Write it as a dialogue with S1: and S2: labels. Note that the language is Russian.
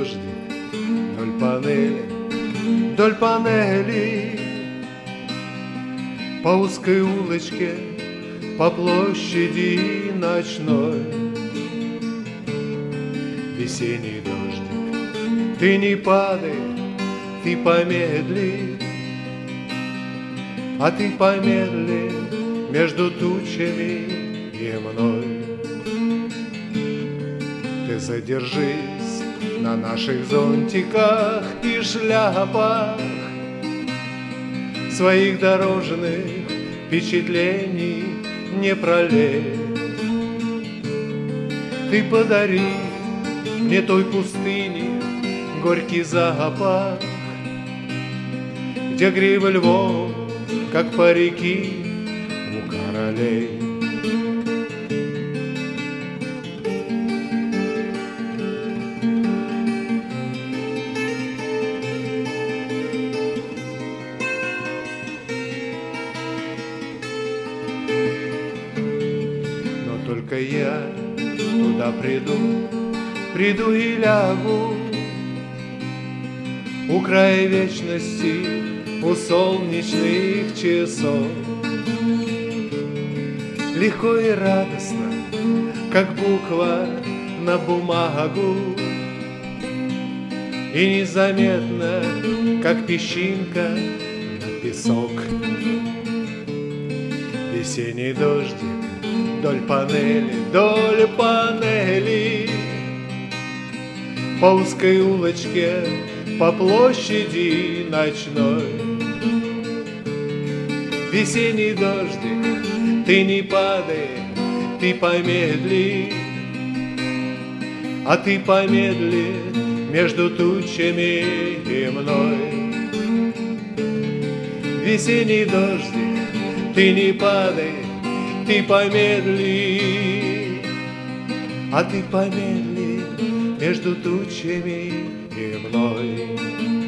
S1: дождик вдоль панели, по узкой улочке, по площади ночной. Весенний дождик, ты не падай, ты помедли, а ты помедли между тучами и мной. Ты задержись на наших зонтиках и шляпах, своих дорожных впечатлений не пролей. Ты подари мне той пустыни горький запах, где гривы львов, как парики у королей. Но только я туда приду и лягу у края вечности, у солнечных часов. Легко и радостно, как буква на бумагу, и незаметно, как песчинка на песок. Весенний дождик вдоль панели, по узкой улочке, по площади ночной. Весенний дождик, ты не падай, ты помедли, а ты помедли между тучами и мной. Весенний дождик, ты не падай, ты помедли, а ты помедли между тучами и мной.